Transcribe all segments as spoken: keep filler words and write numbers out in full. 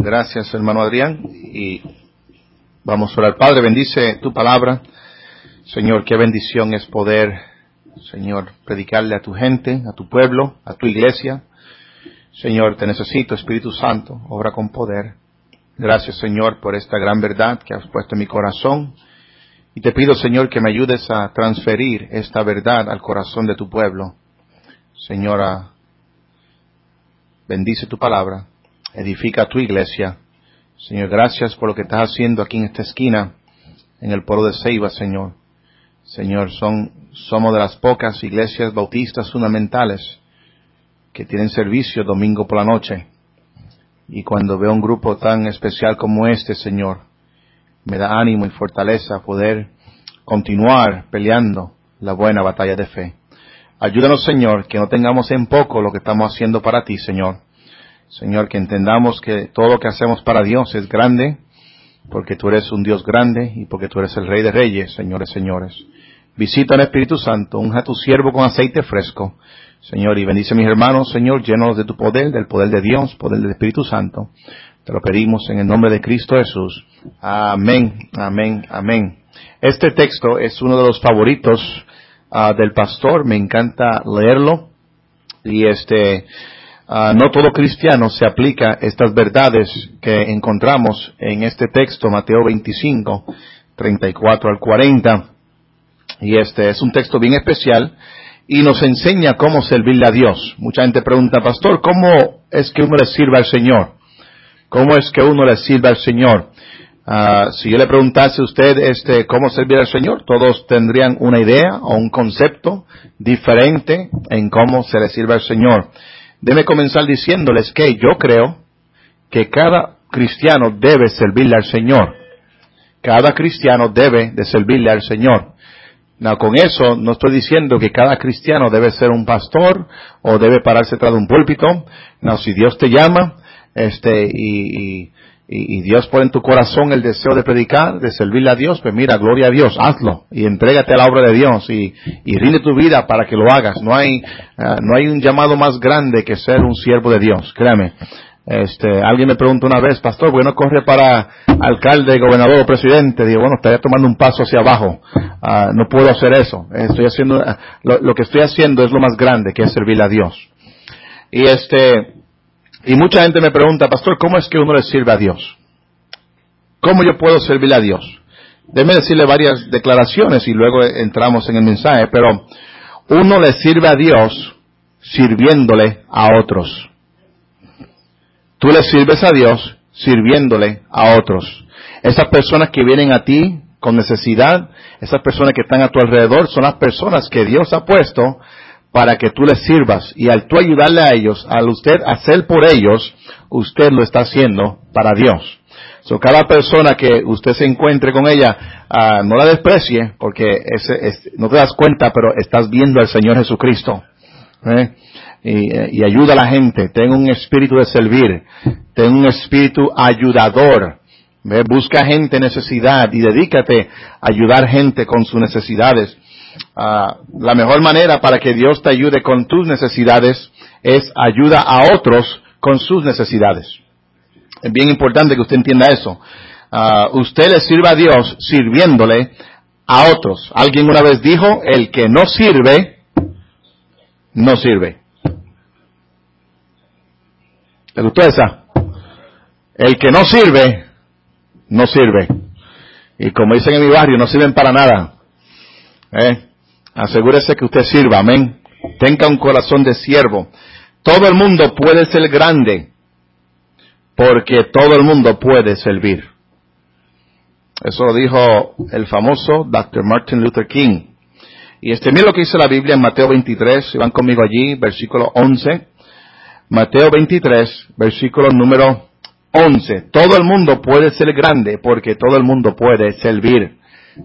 Gracias, hermano Adrián. Y vamos a orar. Padre, bendice tu palabra. Señor, qué bendición es poder, Señor, predicarle a tu gente, a tu pueblo, a tu iglesia. Señor, te necesito, Espíritu Santo, obra con poder. Gracias, Señor, por esta gran verdad que has puesto en mi corazón. Y te pido, Señor, que me ayudes a transferir esta verdad al corazón de tu pueblo. Señora, bendice tu palabra, edifica tu iglesia. Señor, gracias por lo que estás haciendo aquí en esta esquina, en el pueblo de Ceiba, Señor. Señor, son, somos de las pocas iglesias bautistas fundamentales que tienen servicio domingo por la noche. Y cuando veo un grupo tan especial como este, Señor, me da ánimo y fortaleza a poder continuar peleando la buena batalla de fe. Ayúdanos, Señor, que no tengamos en poco lo que estamos haciendo para ti, Señor. Señor, que entendamos que todo lo que hacemos para Dios es grande, porque tú eres un Dios grande y porque tú eres el Rey de Reyes, señores, señores. Visita al Espíritu Santo, unja a tu siervo con aceite fresco, Señor, y bendice a mis hermanos, Señor, llénalos de tu poder, del poder de Dios, poder del Espíritu Santo. Te lo pedimos en el nombre de Cristo Jesús. Amén, amén, amén. Este texto es uno de los favoritos uh, del pastor. Me encanta leerlo. Y este, uh, no todo cristiano se aplica estas verdades que encontramos en este texto, Mateo veinticinco, treinta y cuatro al cuarenta. Y este es un texto bien especial y nos enseña cómo servirle a Dios. Mucha gente pregunta, pastor, ¿cómo es que uno le sirve al Señor? ¿Cómo es que uno le sirve al Señor? Uh, si yo le preguntase a usted este, cómo servir al Señor, todos tendrían una idea o un concepto diferente en cómo se le sirve al Señor. Déjeme comenzar diciéndoles que yo creo que cada cristiano debe servirle al Señor. Cada cristiano debe de servirle al Señor. No, con eso no estoy diciendo que cada cristiano debe ser un pastor o debe pararse tras de un púlpito. No, si Dios te llama, este, y, y, y Dios pone en tu corazón el deseo de predicar, de servirle a Dios, pues mira, gloria a Dios, hazlo y entrégate a la obra de Dios y, y rinde tu vida para que lo hagas. No hay, uh, no hay un llamado más grande que ser un siervo de Dios, créame. Este, alguien me preguntó una vez, pastor, ¿por qué no corre para alcalde, gobernador o presidente? Digo, bueno, estaría tomando un paso hacia abajo. Uh, no puedo hacer eso. Estoy haciendo, uh, lo, lo que estoy haciendo es lo más grande, que es servirle a Dios. Y este, y mucha gente me pregunta, pastor, ¿cómo es que uno le sirve a Dios? ¿Cómo yo puedo servirle a Dios? Déjeme decirle varias declaraciones y luego entramos en el mensaje, pero uno le sirve a Dios sirviéndole a otros. Tú le sirves a Dios sirviéndole a otros. Esas personas que vienen a ti con necesidad, esas personas que están a tu alrededor, son las personas que Dios ha puesto para que tú les sirvas. Y al tú ayudarle a ellos, al usted hacer por ellos, usted lo está haciendo para Dios. So, cada persona que usted se encuentre con ella, uh, no la desprecie, porque ese, es, no te das cuenta, pero estás viendo al Señor Jesucristo. ¿Eh? Y, y ayuda a la gente, ten un espíritu de servir, ten un espíritu ayudador, ¿ve? Busca gente en necesidad y dedícate a ayudar gente con sus necesidades. Uh, la mejor manera para que Dios te ayude con tus necesidades es ayuda a otros con sus necesidades. Es bien importante que usted entienda eso. Uh, usted le sirva a Dios sirviéndole a otros. Alguien una vez dijo, el que no sirve, no sirve. ¿Le gustó esa? El que no sirve, no sirve. Y como dicen en mi barrio, no sirven para nada. ¿Eh? Asegúrese que usted sirva, amén. Tenga un corazón de siervo. Todo el mundo puede ser grande, porque todo el mundo puede servir. Eso lo dijo el famoso doctor Martin Luther King. Y este, mira lo que dice la Biblia en Mateo veintitrés, si van conmigo allí, versículo once. Mateo veintitrés, versículo número once. Todo el mundo puede ser grande porque todo el mundo puede servir.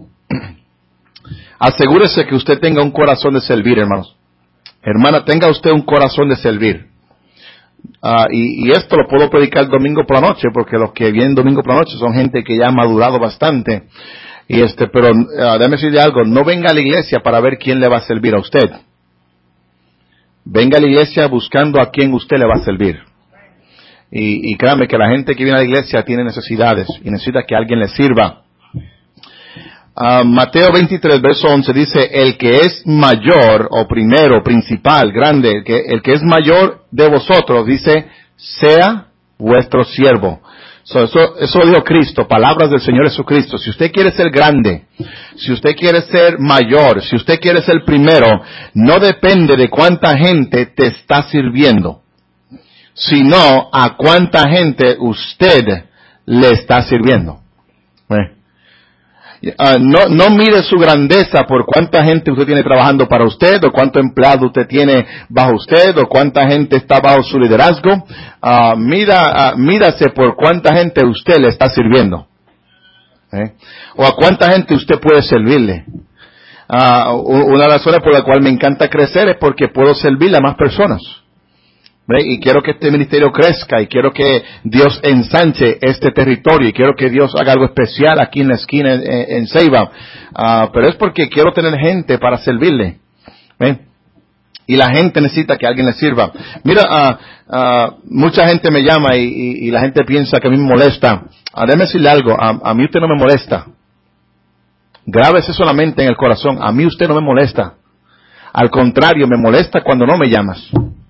Asegúrese que usted tenga un corazón de servir, hermanos. Hermana, tenga usted un corazón de servir. Uh, y, y esto lo puedo predicar el domingo por la noche, porque los que vienen domingo por la noche son gente que ya ha madurado bastante. Y este, pero uh, déjame decirle algo, no venga a la iglesia para ver quién le va a servir a usted. Venga a la iglesia buscando a quién usted le va a servir. Y, y créanme que la gente que viene a la iglesia tiene necesidades y necesita que alguien les sirva. Uh, Mateo veintitrés, verso once dice, el que es mayor o primero, principal, grande, el que, el que es mayor de vosotros, dice, sea vuestro siervo. So, eso, eso dijo Cristo, palabras del Señor Jesucristo. Si usted quiere ser grande, si usted quiere ser mayor, si usted quiere ser primero, no depende de cuánta gente te está sirviendo, sino a cuánta gente usted le está sirviendo. ¿Eh? Uh, no, no mire su grandeza por cuánta gente usted tiene trabajando para usted, o cuánto empleado usted tiene bajo usted, o cuánta gente está bajo su liderazgo. Uh, mira, uh, mírase por cuánta gente usted le está sirviendo. ¿Eh? O a cuánta gente usted puede servirle. Uh, una de las razones por la cual me encanta crecer es porque puedo servirle a más personas. ¿Ve? Y quiero que este ministerio crezca, y quiero que Dios ensanche este territorio, y quiero que Dios haga algo especial aquí en la esquina en, en Ceiba. Uh, pero es porque quiero tener gente para servirle. ¿Ve? Y la gente necesita que alguien le sirva. Mira, uh, uh, mucha gente me llama y, y, y la gente piensa que a mí me molesta. Uh, déjeme decirle algo, a, a mí usted no me molesta. Grábese solamente en el corazón, a mí usted no me molesta. Al contrario, me molesta cuando no me llamas.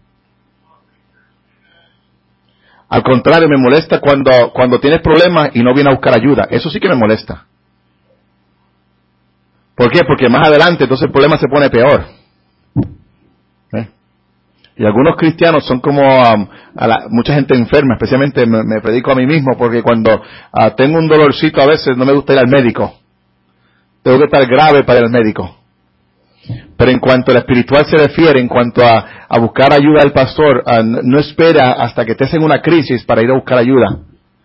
Al contrario, me molesta cuando, cuando tienes problemas y no viene a buscar ayuda. Eso sí que me molesta. ¿Por qué? Porque más adelante entonces el problema se pone peor. ¿Eh? Y algunos cristianos son como um, a la, mucha gente enferma, especialmente me, me predico a mí mismo, porque cuando uh, tengo un dolorcito a veces no me gusta ir al médico. Tengo que estar grave para ir al médico. Pero en cuanto al espiritual se refiere, en cuanto a, a buscar ayuda del pastor, uh, no, no espera hasta que estés en una crisis para ir a buscar ayuda.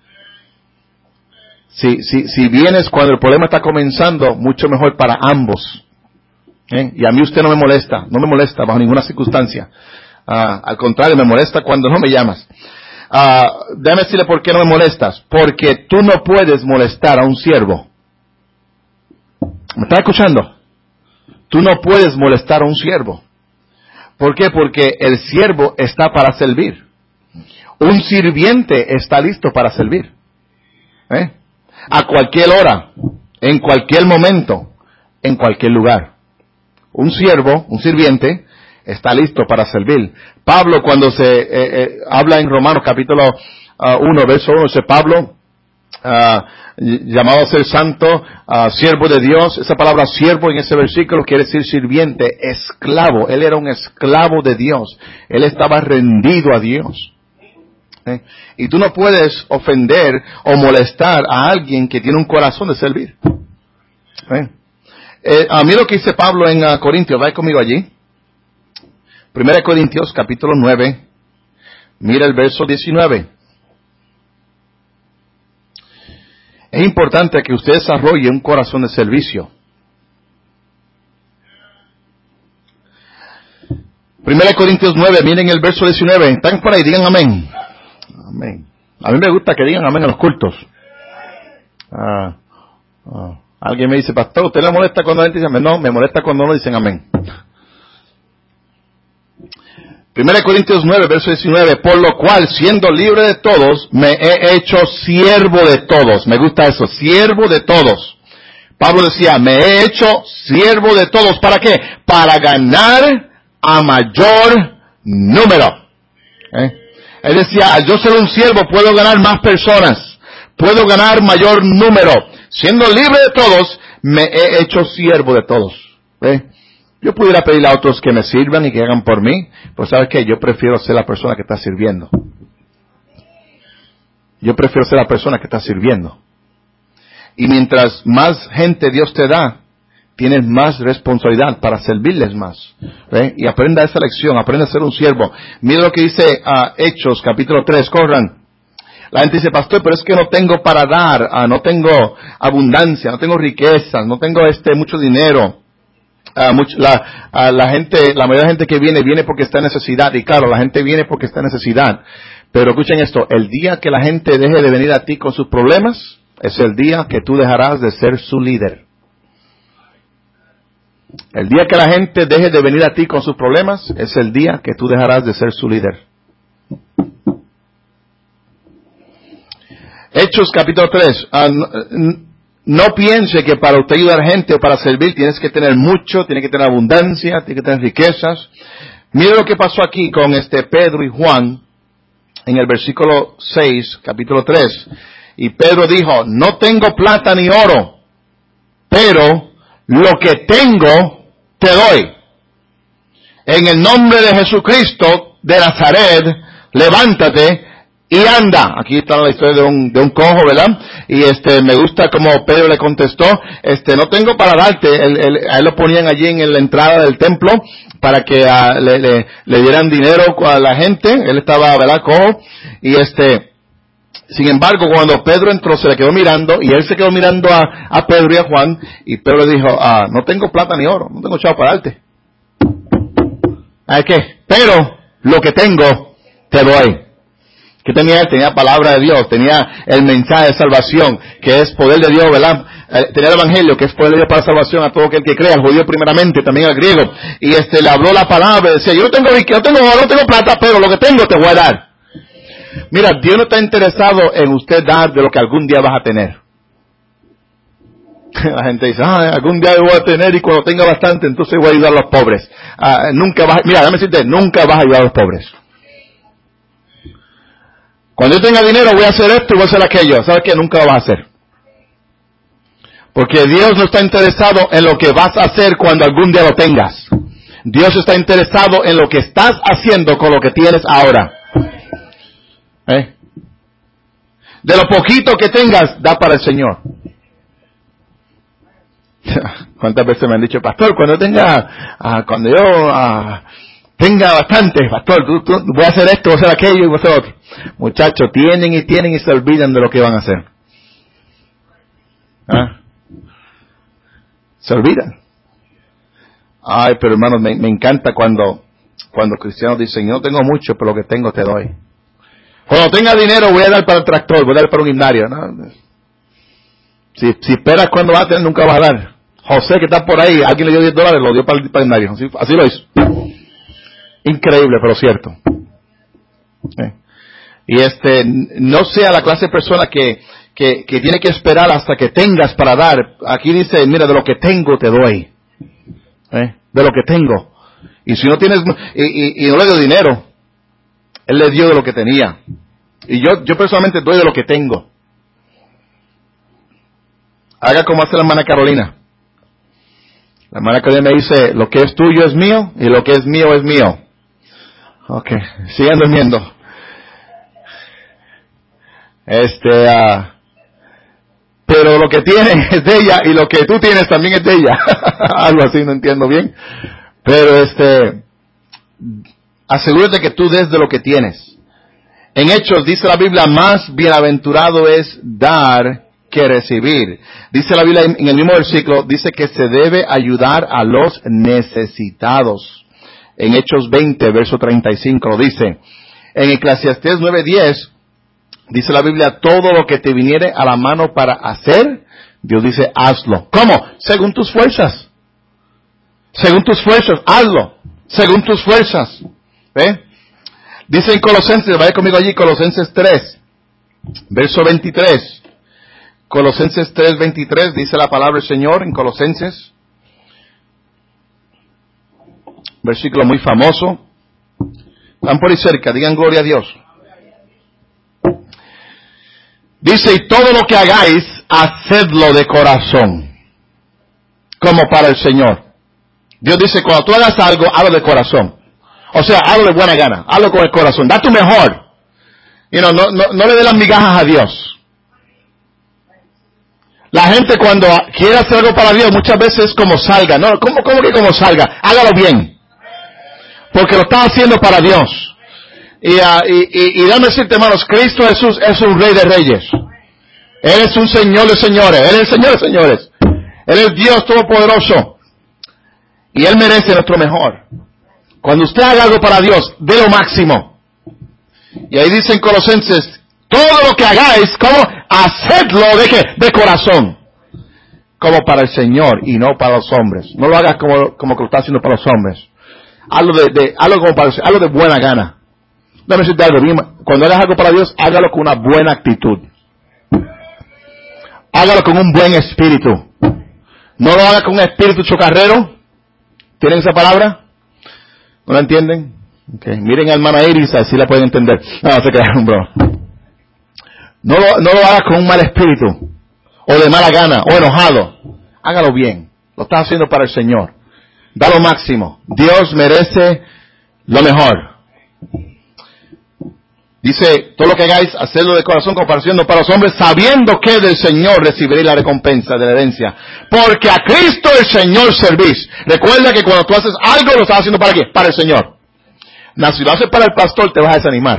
Si, si, si vienes cuando el problema está comenzando, mucho mejor para ambos. ¿Eh? Y a mí usted no me molesta, no me molesta bajo ninguna circunstancia. Uh, al contrario, me molesta cuando no me llamas. Uh, déjame decirle por qué no me molestas. Porque tú no puedes molestar a un siervo. ¿Me estás escuchando? Tú no puedes molestar a un siervo. ¿Por qué? Porque el siervo está para servir. Un sirviente está listo para servir. ¿Eh? A cualquier hora, en cualquier momento, en cualquier lugar. Un siervo, un sirviente, está listo para servir. Pablo, cuando se eh, eh, habla en Romanos capítulo uh, uno, verso uno, dice Pablo, Uh, llamado a ser santo, uh, siervo de Dios. Esa palabra siervo en ese versículo quiere decir sirviente, esclavo. Él era un esclavo de Dios. Él estaba rendido a Dios. ¿Eh? Y tú no puedes ofender o molestar a alguien que tiene un corazón de servir. ¿Eh? Eh, a mí lo que dice Pablo en uh, Corintios, vaya conmigo allí. Primera de Corintios, capítulo nueve. Mira el verso diecinueve. Es importante que usted desarrolle un corazón de servicio. Primera de Corintios nueve, miren el verso diecinueve. ¿Están por ahí? Digan amén. Amén. A mí me gusta que digan amén en los cultos. Ah, ah. Alguien me dice, pastor, ¿usted le molesta cuando la gente dice amén? No, me molesta cuando no dicen amén. Primera de Corintios nueve, verso diecinueve, por lo cual, siendo libre de todos, me he hecho siervo de todos. Me gusta eso, siervo de todos. Pablo decía, me he hecho siervo de todos. ¿Para qué? Para ganar a mayor número. ¿Eh? Él decía, al yo ser un siervo puedo ganar más personas. Puedo ganar mayor número. Siendo libre de todos, me he hecho siervo de todos. ¿Eh? Yo pudiera pedirle a otros que me sirvan y que hagan por mí, pero ¿sabes qué? Yo prefiero ser la persona que está sirviendo. Yo prefiero ser la persona que está sirviendo. Y mientras más gente Dios te da, tienes más responsabilidad para servirles más. ¿Ve? Y aprenda esa lección, aprenda a ser un siervo. Mira lo que dice uh, Hechos, capítulo tres, corran. La gente dice, pastor, pero es que no tengo para dar, uh, no tengo abundancia, no tengo riquezas, no tengo este mucho dinero. Uh, mucho, la, uh, la gente, la mayoría de la gente que viene, viene porque está en necesidad. Y claro, la gente viene porque está en necesidad. Pero escuchen esto, el día que la gente deje de venir a ti con sus problemas, es el día que tú dejarás de ser su líder. El día que la gente deje de venir a ti con sus problemas, es el día que tú dejarás de ser su líder. Hechos capítulo tres. Uh, no, no piense que para usted ayudar a gente o para servir tienes que tener mucho, tienes que tener abundancia, tienes que tener riquezas. Mire lo que pasó aquí con este Pedro y Juan en el versículo seis, capítulo tres. Y Pedro dijo, no tengo plata ni oro, pero lo que tengo te doy. En el nombre de Jesucristo de Nazaret, levántate y anda. Aquí está la historia de un, de un cojo, ¿verdad? Y este, me gusta como Pedro le contestó, este, no tengo para darte. Él, él, a él lo ponían allí en la entrada del templo para que uh, le, le, le dieran dinero a la gente. Él estaba, ¿verdad? Cojo. Y este, sin embargo, cuando Pedro entró, se le quedó mirando, y él se quedó mirando a, a Pedro y a Juan, y Pedro le dijo, ah, no tengo plata ni oro, no tengo chavo para darte. ¿Ay qué? Pero lo que tengo, te doy. ¿Qué tenía él? Tenía palabra de Dios, tenía el mensaje de salvación, que es poder de Dios, ¿verdad? Eh, tenía el evangelio, que es poder de Dios para salvación a todo aquel que crea, al judío primeramente, también al griego. Y este, le habló la palabra, decía, yo no tengo riqueza, no tengo oro, no tengo plata, pero lo que tengo te voy a dar. Mira, Dios no está interesado en usted dar de lo que algún día vas a tener. La gente dice, ah, algún día voy a tener y cuando tenga bastante, entonces voy a ayudar a los pobres. Ah, nunca vas, mira, déjame decirte, nunca vas a ayudar a los pobres. Cuando yo tenga dinero voy a hacer esto y voy a hacer aquello. ¿Sabes qué? Nunca lo vas a hacer. Porque Dios no está interesado en lo que vas a hacer cuando algún día lo tengas. Dios está interesado en lo que estás haciendo con lo que tienes ahora. ¿Eh? De lo poquito que tengas, da para el Señor. ¿Cuántas veces me han dicho, pastor, cuando tenga, uh, cuando yo uh, tenga bastante, pastor, tú, tú, voy a hacer esto, voy a hacer aquello y voy a hacer otro? Muchachos, tienen y tienen y se olvidan de lo que van a hacer. ¿Ah? Se olvidan. Ay, pero hermanos, me, me encanta cuando, cuando cristianos dicen, yo no tengo mucho, pero lo que tengo te doy. Cuando tenga dinero voy a dar para el tractor, voy a dar para un gimnasio, ¿no? Si, si esperas cuando vas a tener, nunca vas a dar. José, que está por ahí, alguien le dio diez dólares, lo dio para el, para el gimnasio. Así, así lo hizo. Increíble, pero cierto. ¿Eh? Y este, no sea la clase de persona que, que, que tiene que esperar hasta que tengas para dar. Aquí dice, mira, de lo que tengo te doy. ¿Eh? De lo que tengo. Y si no tienes, y, y, y no le dio dinero, él le dio de lo que tenía. Y yo, yo personalmente doy de lo que tengo. Haga como hace la hermana Carolina. La hermana Carolina me dice, lo que es tuyo es mío, y lo que es mío es mío. Ok, sigan durmiendo. Este, uh, pero lo que tiene es de ella, y lo que tú tienes también es de ella. Algo así, no entiendo bien. Pero este, asegúrate que tú des de lo que tienes. En Hechos dice la Biblia, más bienaventurado es dar que recibir. Dice la Biblia en el mismo versículo, dice que se debe ayudar a los necesitados. En Hechos veinte, verso treinta y cinco, lo dice. En Eclesiastés nueve diez, dice la Biblia, todo lo que te viniere a la mano para hacer, Dios dice, hazlo. ¿Cómo? Según tus fuerzas. Según tus fuerzas, hazlo. Según tus fuerzas. ¿Ve? Dice en Colosenses, vaya conmigo allí, Colosenses tres, verso veintitrés. Colosenses tres veintitrés, dice la palabra del Señor en Colosenses. Versículo muy famoso. Están por ahí cerca, digan gloria a Dios. Dice, y todo lo que hagáis, hacedlo de corazón, como para el Señor. Dios dice, cuando tú hagas algo, hazlo de corazón. O sea, hazlo de buena gana, hazlo con el corazón, da tu mejor. You know, no, no, no le dé las migajas a Dios. La gente cuando quiere hacer algo para Dios, muchas veces es como salga. No, ¿cómo, cómo que como salga? Hágalo bien. Porque lo está haciendo para Dios. Y, uh, y, y, y déjame decirte, hermanos, Cristo Jesús es un Rey de Reyes. Él es un Señor de Señores. Él es el Señor de Señores. Él es Dios Todopoderoso. Y Él merece nuestro mejor. Cuando usted haga algo para Dios, dé lo máximo. Y ahí dice en Colosenses, todo lo que hagáis, ¿cómo? Hacedlo de qué? De corazón. Como para el Señor y no para los hombres. No lo hagas como, como que lo está haciendo para los hombres. Hazlo de, de, hazlo como para, hazlo de buena gana. Déjame decirte algo, cuando hagas algo para Dios, hágalo con una buena actitud. hágalo con un buen espíritu. No lo haga con un espíritu chocarrero. ¿Tienen esa palabra? ¿No la entienden? Okay. Miren a hermana Iris, así la pueden entender. No, se crean, bro. No lo, no lo hagas con un mal espíritu, o de mala gana, o enojado. Hágalo bien. Lo estás haciendo para el Señor. Da lo máximo. Dios merece lo mejor. Dice, todo lo que hagáis, hacedlo de corazón, compartiendo para los hombres, sabiendo que del Señor recibiréis la recompensa de la herencia. Porque a Cristo el Señor servís. Recuerda que cuando tú haces algo, lo estás haciendo ¿para qué? Para el Señor. No, si lo haces para el pastor, te vas a desanimar.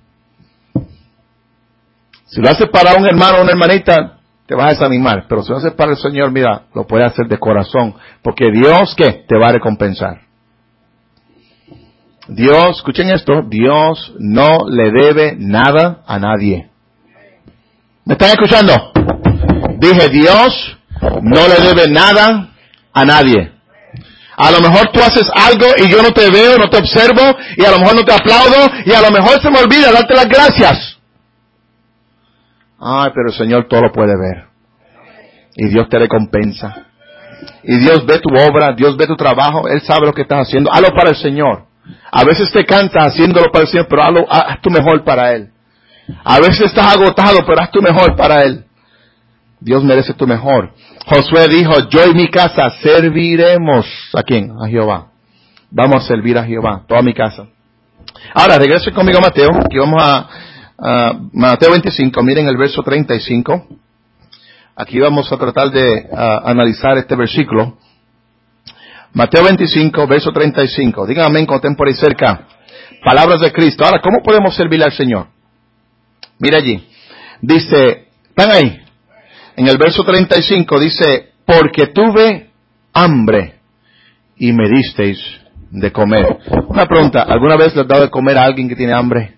Si lo haces para un hermano o una hermanita, te vas a desanimar. Pero si lo haces para el Señor, mira, lo puedes hacer de corazón. Porque Dios, ¿qué? Te va a recompensar. Dios, escuchen esto, Dios no le debe nada a nadie. ¿Me están escuchando? Dije, Dios no le debe nada a nadie. A lo mejor tú haces algo y yo no te veo, no te observo, y a lo mejor no te aplaudo, y a lo mejor se me olvida darte las gracias. Ay, pero el Señor todo lo puede ver. Y Dios te recompensa. Y Dios ve tu obra, Dios ve tu trabajo, Él sabe lo que estás haciendo. Hazlo para el Señor. A veces te cansas haciéndolo para el Señor, pero hazlo, haz tu mejor para Él. A veces estás agotado, pero haz tu mejor para Él. Dios merece tu mejor. Josué dijo, yo y mi casa serviremos. ¿A quién? A Jehová. Vamos a servir a Jehová, toda mi casa. Ahora, regresen conmigo a Mateo, que vamos a, a Mateo veinticinco, miren el verso treinta y cinco. Aquí vamos a tratar de uh, analizar este versículo. Mateo veinticinco, verso treinta y cinco. Digan amén cuando estén por ahí cerca. Palabras de Cristo. Ahora, ¿cómo podemos servirle al Señor? Mira allí. Dice, ¿están ahí? En el verso treinta y cinco dice, porque tuve hambre y me disteis de comer. Una pregunta, ¿alguna vez le has dado de comer a alguien que tiene hambre?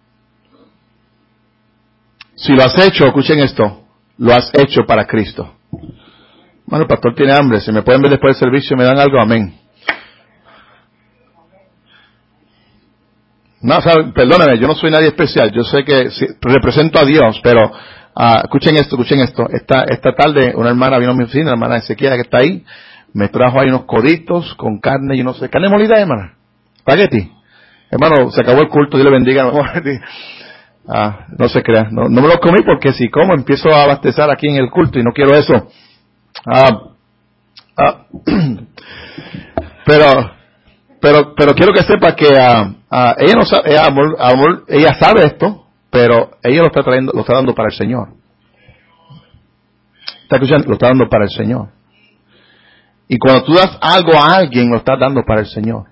Si lo has hecho, escuchen esto, lo has hecho para Cristo. Bueno, el pastor tiene hambre, si me pueden ver después del servicio y me dan algo, amén. No, o sea, perdóname, yo no soy nadie especial, yo sé que sí, represento a Dios, pero uh, escuchen esto, escuchen esto. Esta, esta tarde una hermana vino a mi oficina, la hermana Ezequiel que está ahí, me trajo ahí unos coditos con carne, yo no sé, carne molida, hermana, espagueti. Hermano, se acabó el culto, Dios le bendiga. Ah, no se crea, no, no me lo comí porque si como empiezo a abastecer aquí en el culto y no quiero eso. Ah, ah, pero, pero, pero quiero que sepa que ah, ah, ella no sabe, ella, amor, amor, ella sabe esto, pero ella lo está trayendo, lo está dando para el Señor. ¿Está escuchando? Lo está dando para el Señor. Y cuando tú das algo a alguien, lo estás dando para el Señor.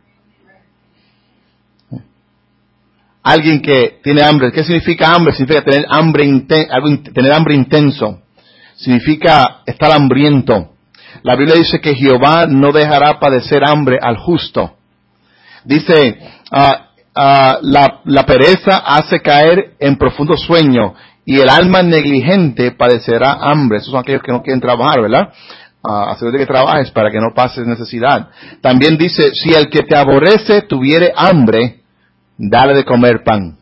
Alguien que tiene hambre, ¿qué significa hambre? Significa tener hambre, inten- algo, tener hambre intenso. Significa estar hambriento. La Biblia dice que Jehová no dejará padecer hambre al justo. Dice, uh, uh, la, la pereza hace caer en profundo sueño y el alma negligente padecerá hambre. Esos son aquellos que no quieren trabajar, ¿verdad? Uh, asegúrate que trabajes para que no pases necesidad. También dice, si el que te aborrece tuviere hambre, dale de comer pan.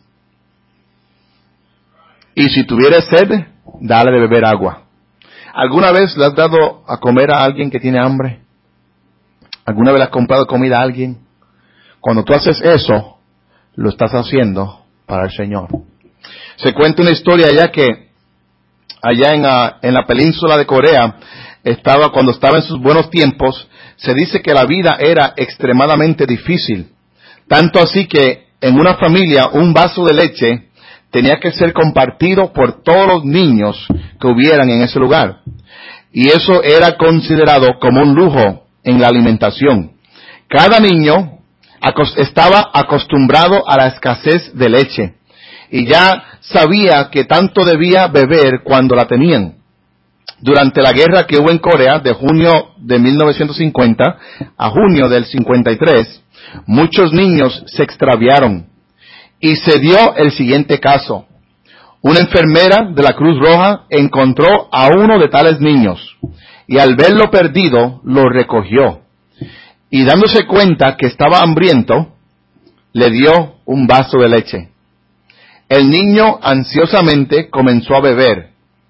Y si tuviere sed, dale de beber agua. ¿Alguna vez le has dado a comer a alguien que tiene hambre? ¿Alguna vez le has comprado comida a alguien? Cuando tú haces eso, lo estás haciendo para el Señor. Se cuenta una historia allá que, allá en la, en la península de Corea, estaba, cuando estaba en sus buenos tiempos, se dice que la vida era extremadamente difícil. Tanto así que en una familia un vaso de leche tenía que ser compartido por todos los niños que hubieran en ese lugar. Y eso era considerado como un lujo en la alimentación. Cada niño estaba acostumbrado a la escasez de leche y ya sabía que tanto debía beber cuando la tenían. Durante la guerra que hubo en Corea de junio de mil novecientos cincuenta a junio del cincuenta y tres, muchos niños se extraviaron y se dio el siguiente caso. Una enfermera de la Cruz Roja encontró a uno de tales niños y al verlo perdido lo recogió y dándose cuenta que estaba hambriento le dio un vaso de leche. El niño ansiosamente comenzó a beber.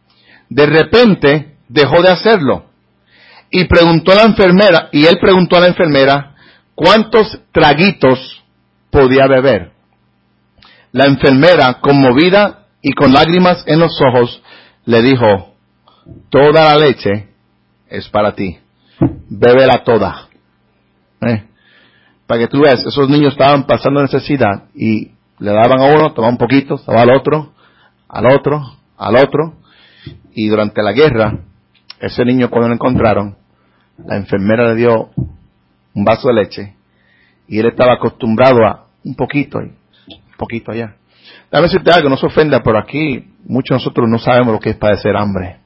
De repente dejó de hacerlo. Y preguntó a la enfermera, y él preguntó a la enfermera, ¿cuántos traguitos podía beber? La enfermera, conmovida y con lágrimas en los ojos, le dijo, toda la leche es para ti. Bébela toda. ¿Eh? Para que tú veas, esos niños estaban pasando necesidad y le daban a uno, tomaban un poquito, tomaba al otro, al otro, al otro. Y durante la guerra, ese niño cuando lo encontraron, la enfermera le dio un vaso de leche y él estaba acostumbrado a un poquito y un poquito allá. Déjame decirte algo, no se ofenda, pero aquí muchos de nosotros no sabemos lo que es padecer hambre.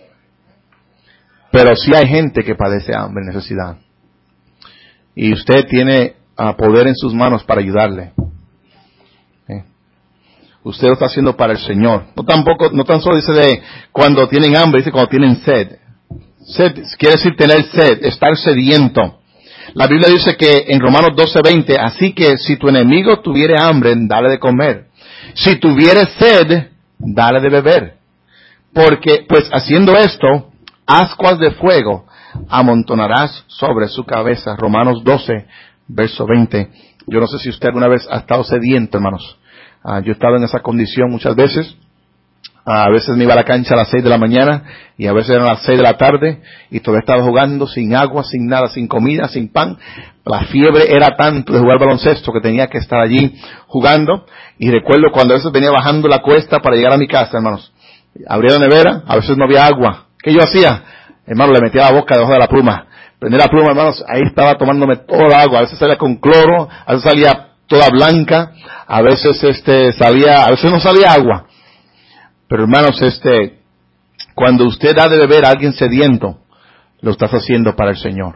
Pero sí hay gente que padece hambre, necesidad. Y usted tiene uh, poder en sus manos para ayudarle. ¿Eh? Usted lo está haciendo para el Señor. No tampoco, no tan solo dice de cuando tienen hambre, dice cuando tienen sed. Sed quiere decir tener sed, estar sediento. La Biblia dice que en Romanos doce veinte, así que si tu enemigo tuviere hambre, dale de comer. Si tuviere sed, dale de beber. Porque, pues haciendo esto, ascuas de fuego amontonarás sobre su cabeza. Romanos doce, verso veinte. Yo no sé si usted alguna vez ha estado sediento, hermanos. Uh, yo he estado en esa condición muchas veces. A veces me iba a la cancha a las seis de la mañana y a veces eran las seis de la tarde y todavía estaba jugando sin agua, sin nada, sin comida, sin pan. La fiebre era tanto de jugar baloncesto que tenía que estar allí jugando. Y recuerdo cuando a veces venía bajando la cuesta para llegar a mi casa, hermanos. Abría la nevera, a veces no había agua. ¿Qué yo hacía? Hermano, le metía la boca debajo de la pluma. Prendía la pluma, hermanos, ahí estaba tomándome toda el agua. A veces salía con cloro, a veces salía toda blanca, a veces este salía, a veces no salía agua. Pero hermanos, este, cuando usted da de beber a alguien sediento, lo estás haciendo para el Señor.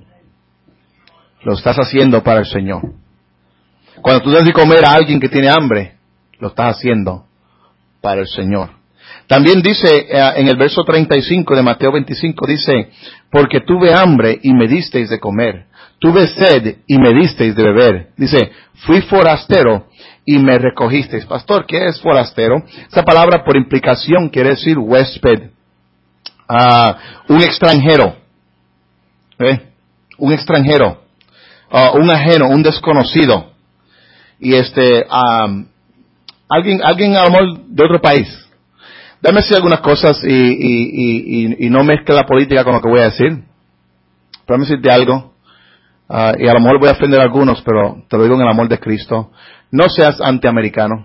Lo estás haciendo para el Señor. Cuando tú das de comer a alguien que tiene hambre, lo estás haciendo para el Señor. También dice eh, en el verso treinta y cinco de Mateo veinticinco, dice, porque tuve hambre y me disteis de comer. Tuve sed y me disteis de beber. Dice, fui forastero y me recogisteis. Pastor, ¿qué es forastero? Esa palabra por implicación quiere decir huésped. Uh, un extranjero. ¿Eh? Un extranjero. Uh, un ajeno, un desconocido. Y este, um, alguien, alguien a lo mejor de otro país. Déjame decir algunas cosas y, y, y, y no mezcle la política con lo que voy a decir. Déjame decirte algo. Uh, y a lo mejor voy a ofender a algunos, pero te lo digo en el amor de Cristo. No seas antiamericano.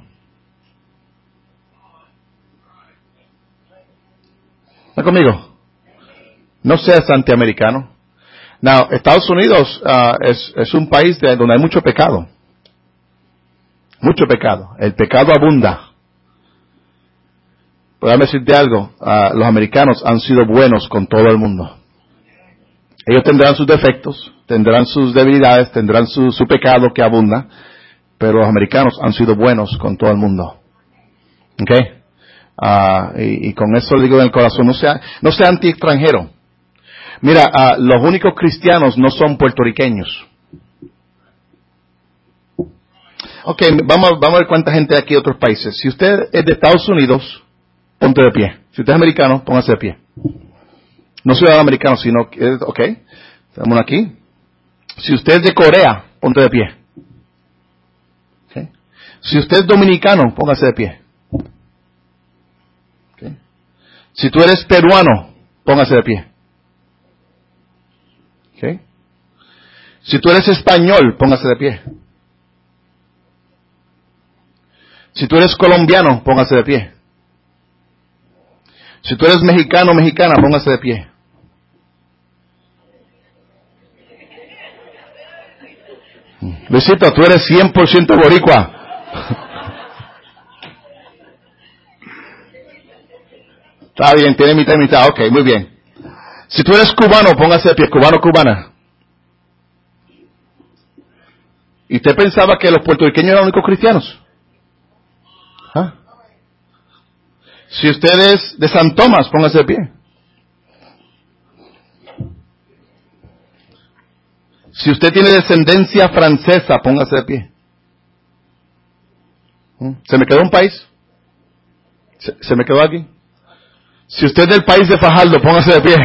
¿Está conmigo? No seas antiamericano. Now, Estados Unidos uh, es, es un país de, donde hay mucho pecado. Mucho pecado. El pecado abunda. Pero déjame decirte algo. Uh, los americanos han sido buenos con todo el mundo. Ellos tendrán sus defectos, tendrán sus debilidades, tendrán su, su pecado que abunda, pero los americanos han sido buenos con todo el mundo. ¿Ok? Uh, y, y con eso le digo en el corazón, no sea, no sea anti-extranjero. Mira, uh, los únicos cristianos no son puertorriqueños. Ok, vamos, vamos a ver cuánta gente hay aquí de otros países. Si usted es de Estados Unidos, ponte de pie. Si usted es americano, póngase de pie. No ciudadano americano, sino, ok, estamos aquí. Si usted es de Corea, ponte de pie. Okay. Si usted es dominicano, póngase de pie. Okay. Si tú eres peruano, póngase de pie. Okay. Si tú eres español, póngase de pie. Si tú eres colombiano, póngase de pie. Si tú eres mexicano o mexicana, póngase de pie. Luisito, tú eres cien por ciento boricua. Está bien, tiene mitad y mitad. Ok, muy bien. Si tú eres cubano, póngase de pie. Cubano, cubana. ¿Y usted pensaba que los puertorriqueños eran los únicos cristianos? ¿Ah? Si usted es de San Tomás, póngase de pie. Si usted tiene descendencia francesa, póngase de pie. ¿Se me quedó un país? ¿Se, se me quedó aquí? Si usted es del país de Fajardo, póngase de pie.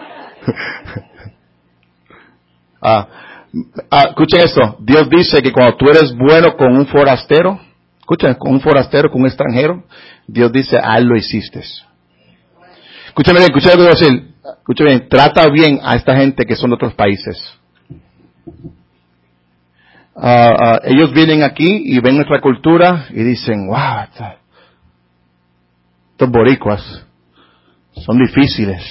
ah, ah, escuchen esto. Dios dice que cuando tú eres bueno con un forastero, escuchen, con un forastero, con un extranjero, Dios dice, a él lo hiciste. Escúchame bien, escúchame lo que voy a decir. Escúchame bien, trata bien a esta gente que son de otros países. Uh, uh, ellos vienen aquí y ven nuestra cultura y dicen, wow, estos boricuas son difíciles.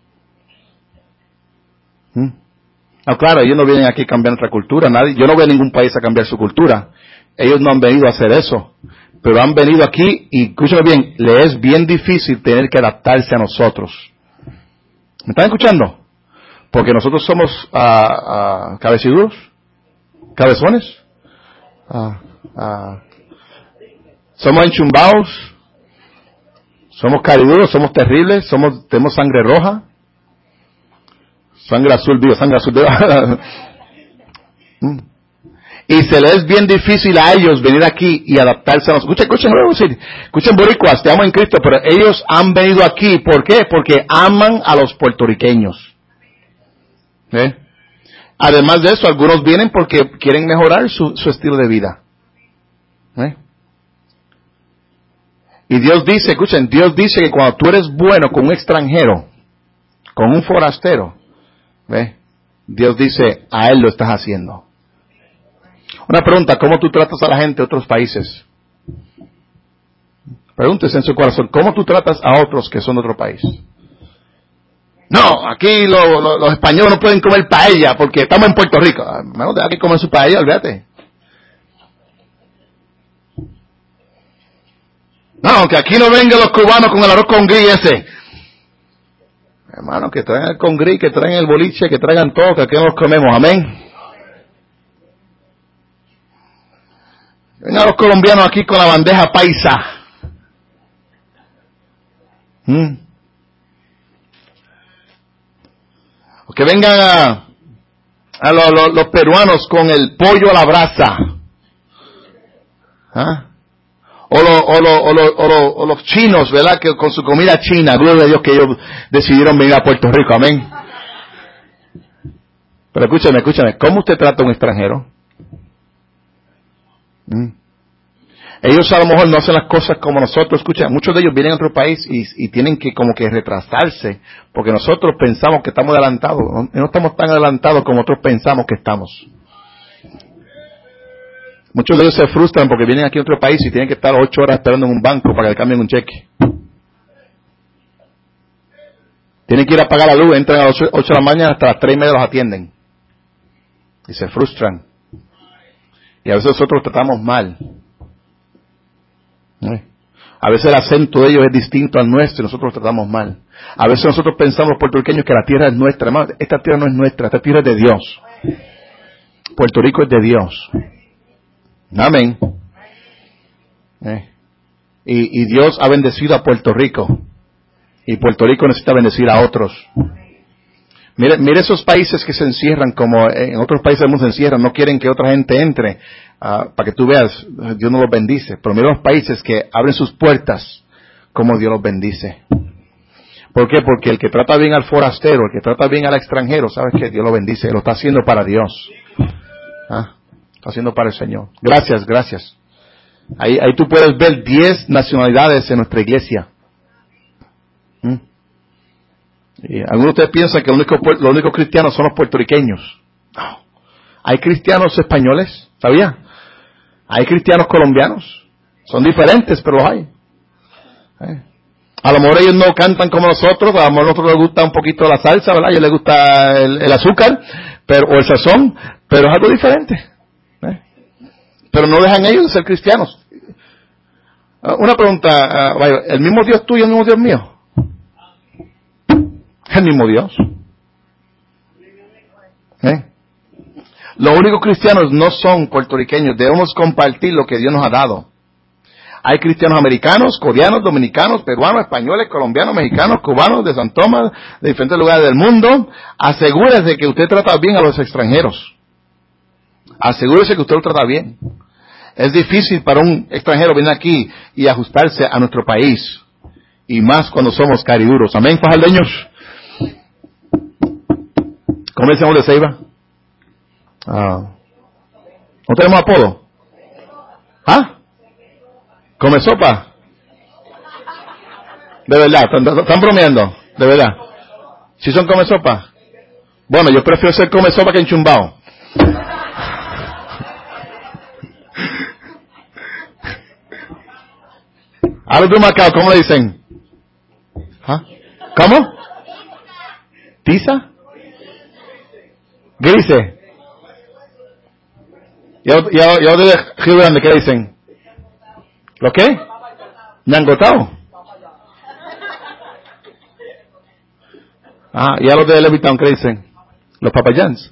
¿Mm? No, claro, ellos no vienen aquí a cambiar nuestra cultura. Nadie, yo no veo a ningún país a cambiar su cultura. Ellos no han venido a hacer eso. Pero han venido aquí y, escúchame bien, le es bien difícil tener que adaptarse a nosotros. ¿Me están escuchando? Porque nosotros somos uh, uh, cabeciduros, cabezones, uh, uh, somos enchumbados, somos cariduros, somos terribles, somos, tenemos sangre roja, sangre azul, vivo, sangre azul, vivo. Y se les es bien difícil a ellos venir aquí y adaptarse a nosotros. Escuchen, escuchen, escuchen boricuas, te amo en Cristo, pero ellos han venido aquí, ¿por qué? Porque aman a los puertorriqueños. ¿Eh? Además de eso, algunos vienen porque quieren mejorar su, su estilo de vida. ¿Eh? Y Dios dice, escuchen, Dios dice que cuando tú eres bueno con un extranjero, con un forastero, ¿eh? Dios dice, a él lo estás haciendo. Una pregunta, ¿cómo tú tratas a la gente de otros países? Pregúntese en su corazón, ¿cómo tú tratas a otros que son de otro país? No, aquí lo, lo, los españoles no pueden comer paella porque estamos en Puerto Rico. Bueno, deja que comen su paella, olvídate. No, que aquí no vengan los cubanos con el arroz con gris ese. Hermano, que traigan el con gris, que traigan el boliche, que traigan todo, que aquí no los comemos, amén. Vengan los colombianos aquí con la bandeja paisa. ¿Mm? O que vengan a, a lo, lo, los peruanos con el pollo a la brasa. ¿Ah? O, lo, o, lo, o, lo, o, lo, o los chinos, ¿verdad? Que con su comida china, gloria a Dios que ellos decidieron venir a Puerto Rico, amén. Pero escúchame, escúchame, ¿cómo usted trata a un extranjero? ¿Mm? Ellos a lo mejor no hacen las cosas como nosotros. Escucha, muchos de ellos vienen a otro país y, y tienen que como que retrasarse, porque nosotros pensamos que estamos adelantados. No, no estamos tan adelantados como otros pensamos que estamos. Muchos de ellos se frustran porque vienen aquí a otro país y tienen que estar ocho horas esperando en un banco para que le cambien un cheque. Tienen que ir a pagar la luz, entran a las ocho de la mañana, hasta las tres y media los atienden. Y se frustran. Y a veces nosotros tratamos mal. ¿Eh? A veces el acento de ellos es distinto al nuestro y nosotros lo tratamos mal. A veces nosotros pensamos los puertorriqueños que la tierra es nuestra. Hermano, esta tierra no es nuestra, esta tierra es de Dios. Puerto Rico es de Dios. Amén. ¿Eh? Y, y Dios ha bendecido a Puerto Rico. Y Puerto Rico necesita bendecir a otros. Mire, mire esos países que se encierran, como en otros países del mundo se encierran, no quieren que otra gente entre, uh, para que tú veas, Dios no los bendice. Pero mira los países que abren sus puertas, como Dios los bendice. ¿Por qué? Porque el que trata bien al forastero, el que trata bien al extranjero, ¿sabes qué? Dios lo bendice, lo está haciendo para Dios. ¿Ah? Está haciendo para el Señor. Gracias, gracias. Ahí, ahí tú puedes ver diez nacionalidades en nuestra iglesia. ¿Mm? Y algunos de ustedes piensan que los únicos, los únicos cristianos son los puertorriqueños. No. Hay cristianos españoles, ¿sabía? Hay cristianos colombianos. Son diferentes, pero los hay. ¿Eh? A lo mejor ellos no cantan como nosotros, a lo mejor a nosotros les gusta un poquito la salsa, ¿verdad? A ellos les gusta el, el azúcar, pero, o el sazón, pero es algo diferente. ¿Eh? Pero no dejan ellos de ser cristianos. Uh, una pregunta, uh, ¿el mismo Dios tuyo es el mismo Dios mío? El mismo Dios. ¿Eh? Los únicos cristianos no son puertorriqueños. Debemos compartir lo que Dios nos ha dado. Hay cristianos americanos, coreanos, dominicanos, peruanos, españoles, colombianos, mexicanos, cubanos, de San Tomás, de diferentes lugares del mundo. Asegúrese de que usted trata bien a los extranjeros. Asegúrese que usted lo trata bien. Es difícil para un extranjero venir aquí y ajustarse a nuestro país. Y más cuando somos cariduros. Amén, fajardeños. ¿Cómo decimos de Ceiba? Ah. ¿No tenemos apodo? ¿Ah? ¿Come sopa? De verdad, ¿están, están bromeando? De verdad. ¿Sí son come sopa? Bueno, yo prefiero ser come sopa que enchumbao. A ver, tú Macao, ¿cómo le dicen? ¿Ah? ¿Cómo? ¿Tiza? ¿Grise? ¿Y a los de Río Grande qué dicen? ¿Lo qué? ¿Ñangotao? Ah, ¿y a los de Levittown qué dicen? ¿Los papayans?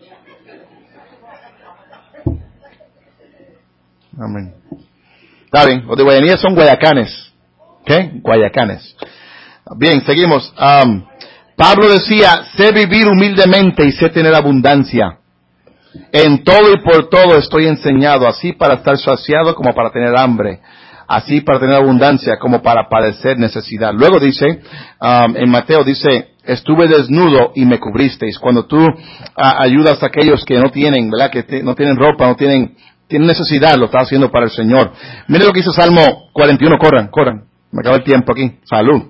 Amén. Está bien, los de Guayanilla son guayacanes. ¿Qué? Guayacanes. Bien, seguimos. Um, Pablo decía, sé vivir humildemente y sé tener abundancia. En todo y por todo estoy enseñado, así para estar saciado como para tener hambre, así para tener abundancia como para padecer necesidad. Luego dice, um, en Mateo dice, estuve desnudo y me cubristeis. Cuando tú uh, ayudas a aquellos que no tienen, ¿verdad? Que te, no tienen ropa, no tienen, tienen necesidad, lo estás haciendo para el Señor. Mire lo que dice Salmo cuarenta y uno, corran, corran. Me acaba el tiempo aquí. Salud.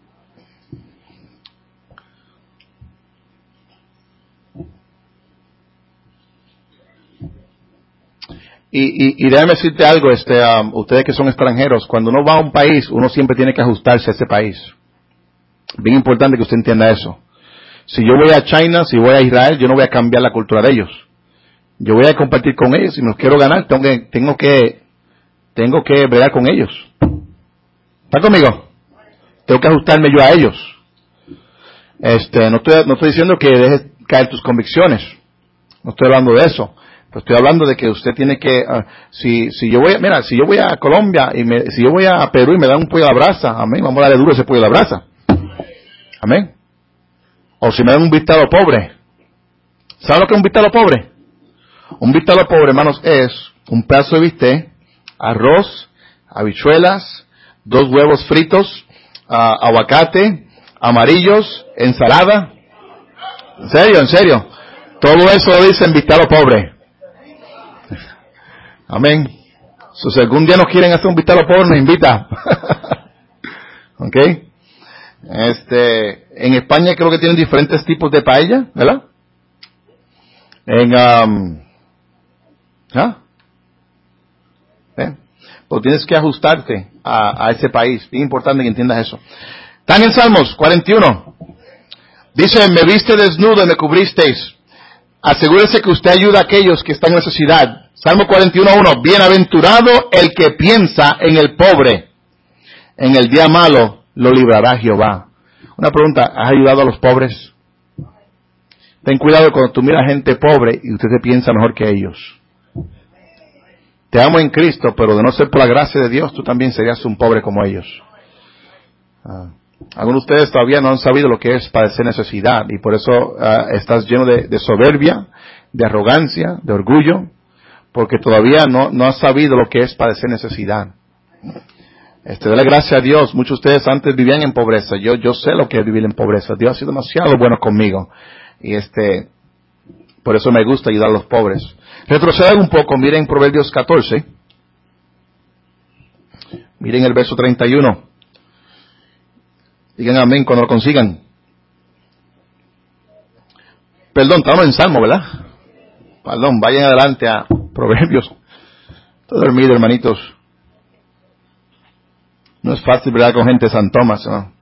Y, y, y déjame decirte algo, este, um, ustedes que son extranjeros, cuando uno va a un país, uno siempre tiene que ajustarse a ese país. Bien importante que usted entienda eso. Si yo voy a China, si voy a Israel, yo no voy a cambiar la cultura de ellos. Yo voy a compartir con ellos. Si me los quiero ganar, tengo que, tengo que, tengo que bregar con ellos. ¿Está conmigo? Tengo que ajustarme yo a ellos. Este, no estoy, no estoy diciendo que dejes caer tus convicciones. No estoy hablando de eso. Pero estoy hablando de que usted tiene que, uh, si, si yo voy, mira, si yo voy a Colombia y me, si yo voy a Perú y me dan un pollo a la brasa, amén, vamos a darle duro ese pollo a la brasa. Amén. O si me dan un bistec pobre. ¿Sabe lo que es un bistec pobre? Un bistec pobre, hermanos, es un pedazo de bistec, arroz, habichuelas, dos huevos fritos, uh, aguacate, amarillos, ensalada. ¿En serio? ¿En serio? Todo eso lo dicen bistec pobre. Amén. So, si algún día nos quieren hacer un bistec pobre, nos invita. ¿Ok? Este, en España creo que tienen diferentes tipos de paella, ¿verdad? En, um, ¿ah? ¿Eh? Pues tienes que ajustarte a, a ese país. Bien importante que entiendas eso. Están en Salmos cuarenta y uno. Dice, me viste desnudo y me cubristeis. Asegúrese que usted ayuda a aquellos que están en necesidad. Salmo cuarenta y uno, uno. Bienaventurado el que piensa en el pobre. En el día malo lo librará Jehová. Una pregunta, ¿has ayudado a los pobres? Ten cuidado cuando tú miras gente pobre y usted se piensa mejor que ellos. Te amo en Cristo, pero de no ser por la gracia de Dios, tú también serías un pobre como ellos. Ah. Algunos de ustedes todavía no han sabido lo que es padecer necesidad y por eso uh, estás lleno de, de soberbia, de arrogancia, de orgullo, porque todavía no, no has sabido lo que es padecer necesidad. Este, dale gracias a Dios. Muchos de ustedes antes vivían en pobreza. Yo, yo sé lo que es vivir en pobreza. Dios ha sido demasiado bueno conmigo. Y este, por eso me gusta ayudar a los pobres. Retrocedan un poco. Miren Proverbios catorce. Miren el verso treinta y uno. Digan amén cuando lo consigan. Perdón, estamos en Salmo, ¿verdad? Perdón, vayan adelante a Proverbios. Estoy dormido, hermanitos. No es fácil, ¿verdad? Con gente de San Tomás, ¿no?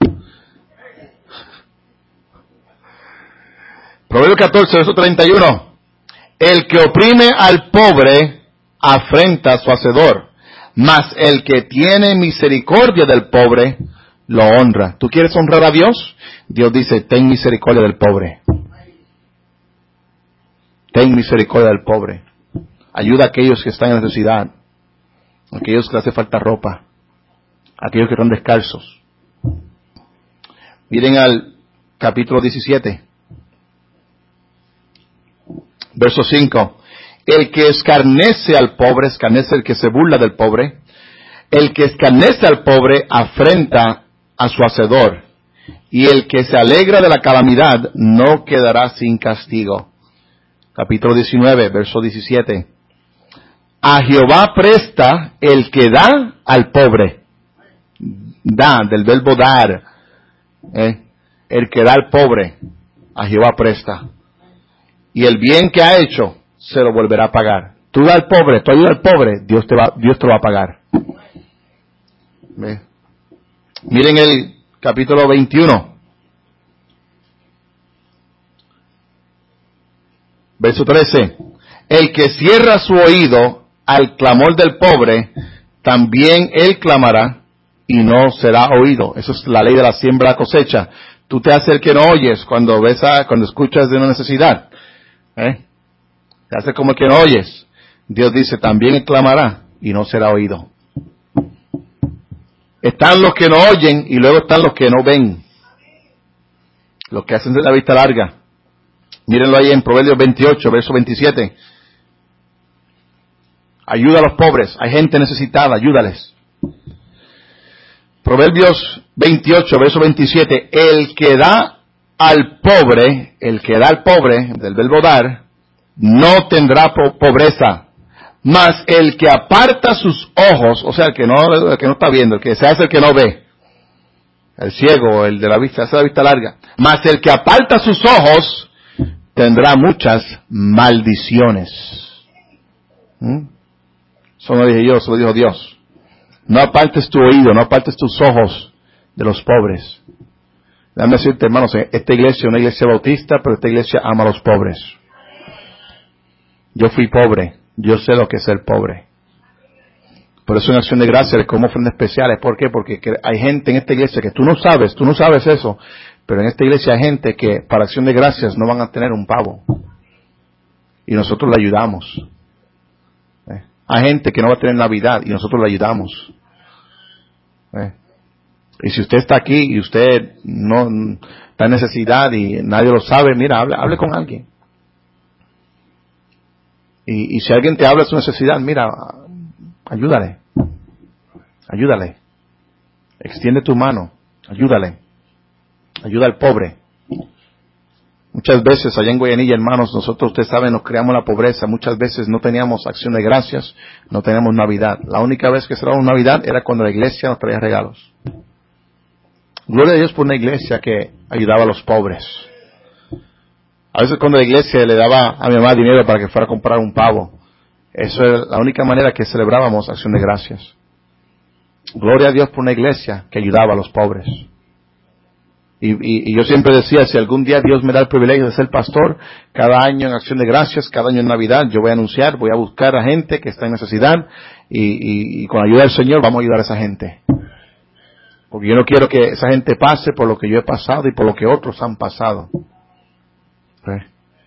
Proverbios catorce, verso treinta y uno. El que oprime al pobre afrenta a su hacedor, mas el que tiene misericordia del pobre lo honra. ¿Tú quieres honrar a Dios? Dios dice, ten misericordia del pobre. Ten misericordia del pobre. Ayuda a aquellos que están en necesidad. A aquellos que les hace falta ropa. A aquellos que están descalzos. Miren al capítulo diecisiete. Verso cinco. El que escarnece al pobre, escarnece el que se burla del pobre. El que escarnece al pobre afrenta a su hacedor, y el que se alegra de la calamidad no quedará sin castigo. Capítulo diecinueve, verso diecisiete. A Jehová presta el que da al pobre. Da, del verbo dar. ¿eh? El que da al pobre, a Jehová presta. Y el bien que ha hecho, se lo volverá a pagar. Tú das al pobre, tú ayudas al pobre, Dios te va, Dios te lo va a pagar. ¿Ve? Miren el capítulo veintiuno. Verso trece. El que cierra su oído al clamor del pobre, también él clamará y no será oído. Eso es la ley de la siembra y la cosecha. Tú te haces el que no oyes cuando ves a, cuando escuchas de una necesidad. ¿Eh? Te haces como el que no oyes. Dios dice, también él clamará y no será oído. Están los que no oyen y luego están los que no ven. Los que hacen de la vista larga. Mírenlo ahí en Proverbios veintiocho, verso veintisiete. Ayuda a los pobres. Hay gente necesitada, ayúdales. Proverbios veintiocho, verso veintisiete. El que da al pobre, el que da al pobre, del verbo dar, no tendrá po- pobreza. Mas el que aparta sus ojos, o sea, el que no, el que no está viendo, el que se hace el que no ve, el ciego, el de la vista, hace la vista larga. Mas el que aparta sus ojos tendrá muchas maldiciones. ¿Mm? Eso no dije yo, eso lo dijo Dios. No apartes tu oído, no apartes tus ojos de los pobres. Déjame decirte, hermanos, esta iglesia es una iglesia bautista, pero esta iglesia ama a los pobres. Yo fui pobre, yo sé lo que es ser pobre. Por eso en Acción de Gracias les como ofrendas especiales. ¿Por qué? Porque hay gente en esta iglesia que tú no sabes, tú no sabes eso, pero en esta iglesia hay gente que para Acción de Gracias no van a tener un pavo. Y nosotros le ayudamos. ¿Eh? Hay gente que no va a tener Navidad y nosotros le ayudamos. ¿Eh? Y si usted está aquí y usted no está en necesidad y nadie lo sabe, mira, hable, hable con alguien. Y, y si alguien te habla de su necesidad, mira, ayúdale. Ayúdale. Extiende tu mano. Ayúdale. Ayuda al pobre. Muchas veces allá en Guayanilla, hermanos, nosotros, ustedes saben, nos creamos la pobreza. Muchas veces no teníamos Acción de Gracias, no teníamos Navidad. La única vez que celebramos Navidad era cuando la iglesia nos traía regalos. Gloria a Dios por una iglesia que ayudaba a los pobres. A veces cuando la iglesia le daba a mi mamá dinero para que fuera a comprar un pavo, eso era la única manera que celebrábamos Acción de Gracias. Gloria a Dios por una iglesia que ayudaba a los pobres. Y, y, y yo siempre decía, si algún día Dios me da el privilegio de ser pastor, cada año en Acción de Gracias, cada año en Navidad, yo voy a anunciar, voy a buscar a gente que está en necesidad y, y, y con la ayuda del Señor vamos a ayudar a esa gente. Porque yo no quiero que esa gente pase por lo que yo he pasado y por lo que otros han pasado. ¿Sí?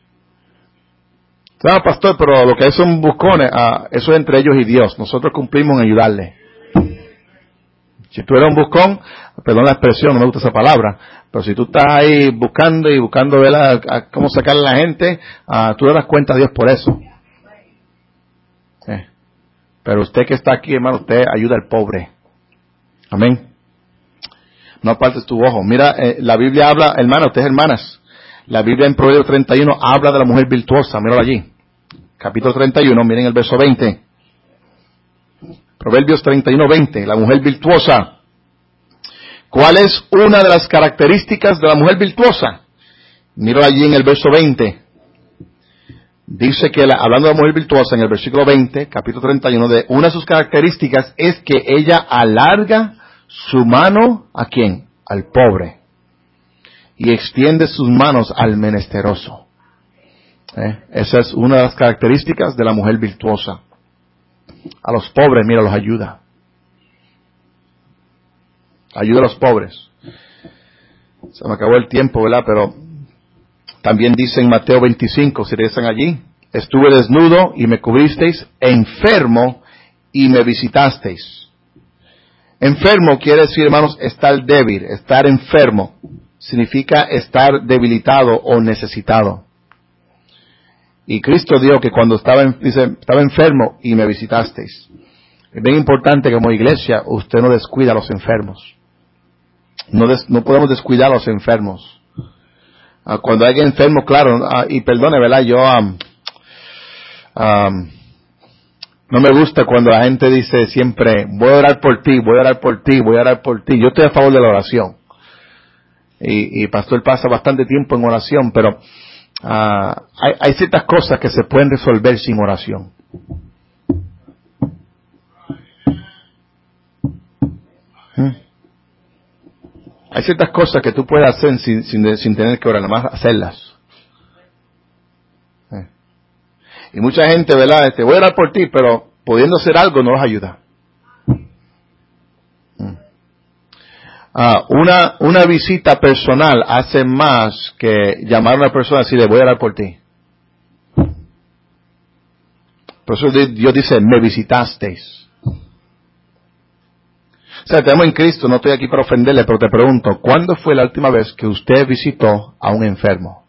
Claro, pastor, pero lo que son buscones, ah, eso es entre ellos y Dios. Nosotros cumplimos en ayudarle. Si tú eres un buscón, perdón la expresión, no me gusta esa palabra, pero si tú estás ahí buscando y buscando ver a, a cómo sacarle a la gente, ah, tú le das cuenta a Dios por eso. ¿Sí? Pero usted que está aquí, hermano, usted ayuda al pobre. Amén. No apartes tu ojo. Mira, eh, la Biblia habla, hermana, ustedes hermanas, la Biblia en Proverbios treinta y uno habla de la mujer virtuosa. Míralo allí. Capítulo treinta y uno, miren el verso veinte. Proverbios treinta y uno, veinte. La mujer virtuosa. ¿Cuál es una de las características de la mujer virtuosa? Míralo allí en el verso veinte. Dice que, la, hablando de la mujer virtuosa, en el versículo veinte, capítulo treinta y uno, de una de sus características es que ella alarga su mano, ¿a quién? Al pobre. Y extiende sus manos al menesteroso. ¿Eh? Esa es una de las características de la mujer virtuosa. A los pobres, mira, los ayuda. Ayuda a los pobres. Se me acabó el tiempo, ¿verdad? Pero también dice en Mateo veinticinco, si regresan allí, estuve desnudo y me cubristeis, enfermo y me visitasteis. Enfermo quiere decir, hermanos, estar débil, estar enfermo. Significa estar debilitado o necesitado. Y Cristo dijo que cuando estaba, en, dice, estaba enfermo y me visitasteis. Es bien importante que como iglesia usted no descuida a los enfermos. No, des, no podemos descuidar a los enfermos. Uh, cuando hay enfermo, claro, uh, y perdone, ¿verdad? Yo um, um, no me gusta cuando la gente dice siempre, voy a orar por ti, voy a orar por ti, voy a orar por ti. Yo estoy a favor de la oración. Y, y Pastor pasa bastante tiempo en oración, pero uh, hay, hay ciertas cosas que se pueden resolver sin oración. ¿Mm? Hay ciertas cosas que tú puedes hacer sin, sin, sin tener que orar, nada más hacerlas. ¿Eh? Y mucha gente, ¿verdad? Este, voy a orar por ti, pero pudiendo hacer algo no los ayuda. ¿Mm? Ah, una, una visita personal hace más que llamar a una persona y decirle, voy a orar por ti. Por eso Dios dice, me visitasteis. O sea, tenemos en Cristo, no estoy aquí para ofenderle, pero te pregunto, ¿cuándo fue la última vez que usted visitó a un enfermo?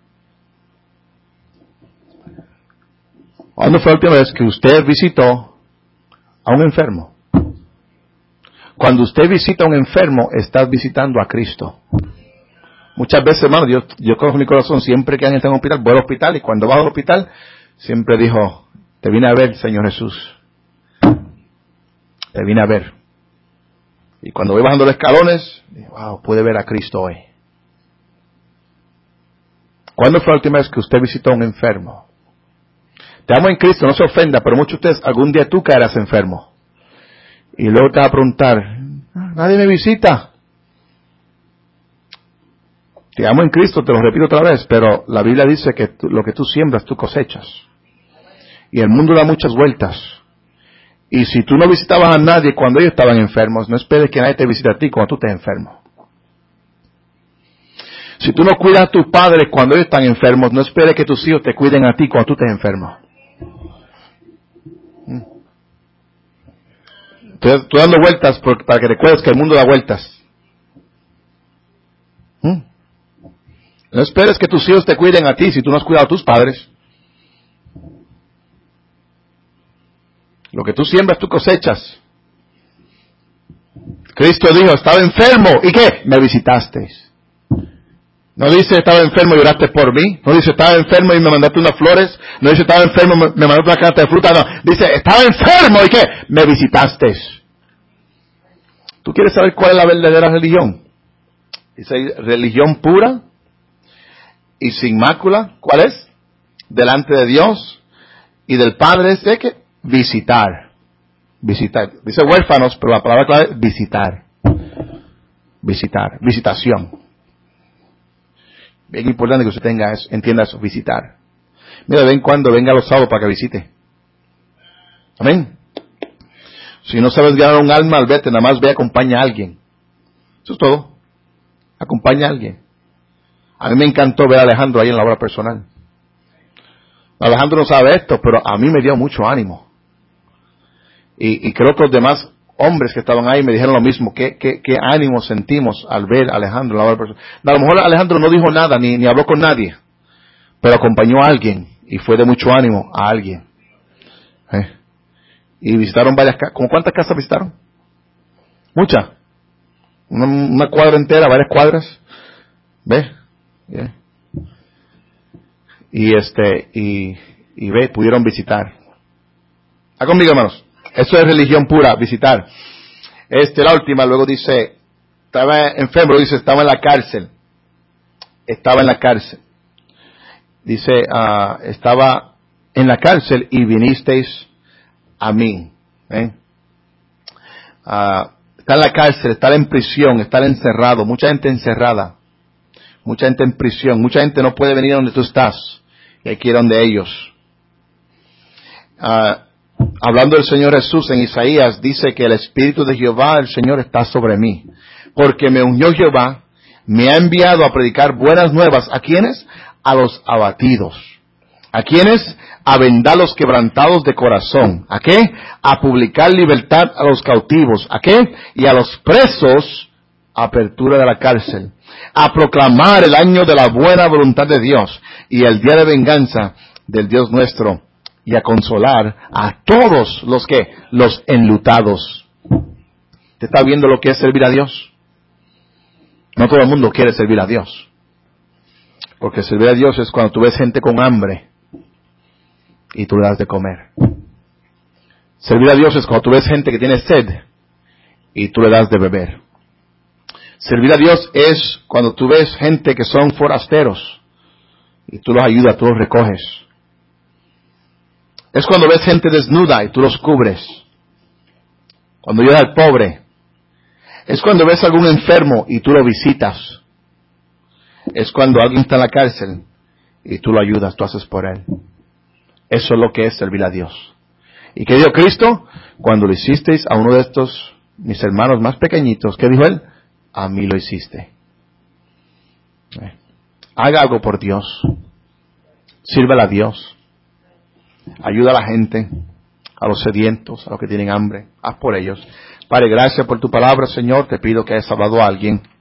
¿Cuándo fue la última vez que usted visitó a un enfermo? Cuando usted visita a un enfermo, estás visitando a Cristo. Muchas veces, hermano, yo, yo conozco mi corazón, siempre que alguien está en un hospital, voy al hospital, y cuando va al hospital, siempre dijo, te vine a ver, Señor Jesús. Te vine a ver. Y cuando voy bajando los escalones, digo, wow, pude ver a Cristo hoy. ¿Cuándo fue la última vez que usted visitó a un enfermo? Te amo en Cristo, no se ofenda, pero muchos de ustedes, algún día tú caerás enfermo. Y luego te vas a preguntar, nadie me visita. Te amo en Cristo, te lo repito otra vez, pero la Biblia dice que tú, lo que tú siembras, tú cosechas. Y el mundo da muchas vueltas. Y si tú no visitabas a nadie cuando ellos estaban enfermos, no esperes que nadie te visite a ti cuando tú estés enfermo. Si tú no cuidas a tus padres cuando ellos están enfermos, no esperes que tus hijos te cuiden a ti cuando tú estés enfermo. Estoy, estoy dando vueltas por, para que recuerdes que el mundo da vueltas. ¿Mm? No esperes que tus hijos te cuiden a ti si tú no has cuidado a tus padres. Lo que tú siembras, tú cosechas. Cristo dijo, estaba enfermo. ¿Y qué? Me visitasteis. No dice, estaba enfermo y oraste por mí. No dice, estaba enfermo y me mandaste unas flores. No dice, estaba enfermo y me, me mandaste una canasta de fruta. No. Dice, estaba enfermo. ¿Y qué? Me visitasteis. ¿Tú quieres saber cuál es la verdadera religión? Dice, religión pura y sin mácula. ¿Cuál es? Delante de Dios y del Padre es de que visitar. Visitar. Dice huérfanos, pero la palabra clave es visitar. Visitar. Visitación. Bien importante que usted tenga eso, entienda eso, visitar. Mira, ven cuando venga los sábados para que visite. Amén. Si no sabes ganar un alma al vete, nada más ve, acompaña a alguien. Eso es todo. Acompaña a alguien. A mí me encantó ver a Alejandro ahí en la obra personal. Alejandro no sabe esto, pero a mí me dio mucho ánimo. Y, y creo que los demás hombres que estaban ahí me dijeron lo mismo. ¿Qué, qué, qué ánimo sentimos al ver a Alejandro en la obra personal? A lo mejor Alejandro no dijo nada, ni, ni habló con nadie, pero acompañó a alguien y fue de mucho ánimo a alguien. ¿Eh? Y visitaron varias casas. ¿Cómo cuántas casas visitaron? Muchas. Una, una cuadra entera, varias cuadras. ¿Ves? Yeah. Y este, y, y ve, pudieron visitar. ¿Está conmigo, hermanos? Eso es religión pura, visitar. Este, la última, luego dice, estaba enfermo, dice, estaba en la cárcel. Estaba en la cárcel. Dice, uh, estaba en la cárcel y vinisteis a mí. ¿Eh? Uh, está en la cárcel, está en prisión, está encerrado, mucha gente encerrada, mucha gente en prisión, mucha gente no puede venir donde tú estás, y hay que ir donde ellos. Uh, hablando del Señor Jesús en Isaías, dice que el Espíritu de Jehová, el Señor, está sobre mí, porque me ungió Jehová, me ha enviado a predicar buenas nuevas. ¿A quiénes? A los abatidos. ¿A quiénes? A vendar los quebrantados de corazón. ¿A qué? A publicar libertad a los cautivos. ¿A qué? Y a los presos, apertura de la cárcel. A proclamar el año de la buena voluntad de Dios y el día de venganza del Dios nuestro, y a consolar a todos los que, los enlutados. ¿Te está viendo lo que es servir a Dios? No todo el mundo quiere servir a Dios. Porque servir a Dios es cuando tú ves gente con hambre y tú le das de comer. Servir a Dios es cuando tú ves gente que tiene sed y tú le das de beber. Servir a Dios es cuando tú ves gente que son forasteros y tú los ayudas, tú los recoges. Es cuando ves gente desnuda y tú los cubres. Cuando ayudas al pobre. Es cuando ves a algún enfermo y tú lo visitas. Es cuando alguien está en la cárcel y tú lo ayudas, tú haces por él. Eso es lo que es servir a Dios. ¿Y qué dijo Cristo? Cuando lo hicisteis a uno de estos, mis hermanos más pequeñitos, ¿qué dijo él? A mí lo hiciste. Eh. Haga algo por Dios. Sírvele a Dios. Ayuda a la gente, a los sedientos, a los que tienen hambre. Haz por ellos. Padre, gracias por tu palabra, Señor. Te pido que hayas hablado a alguien.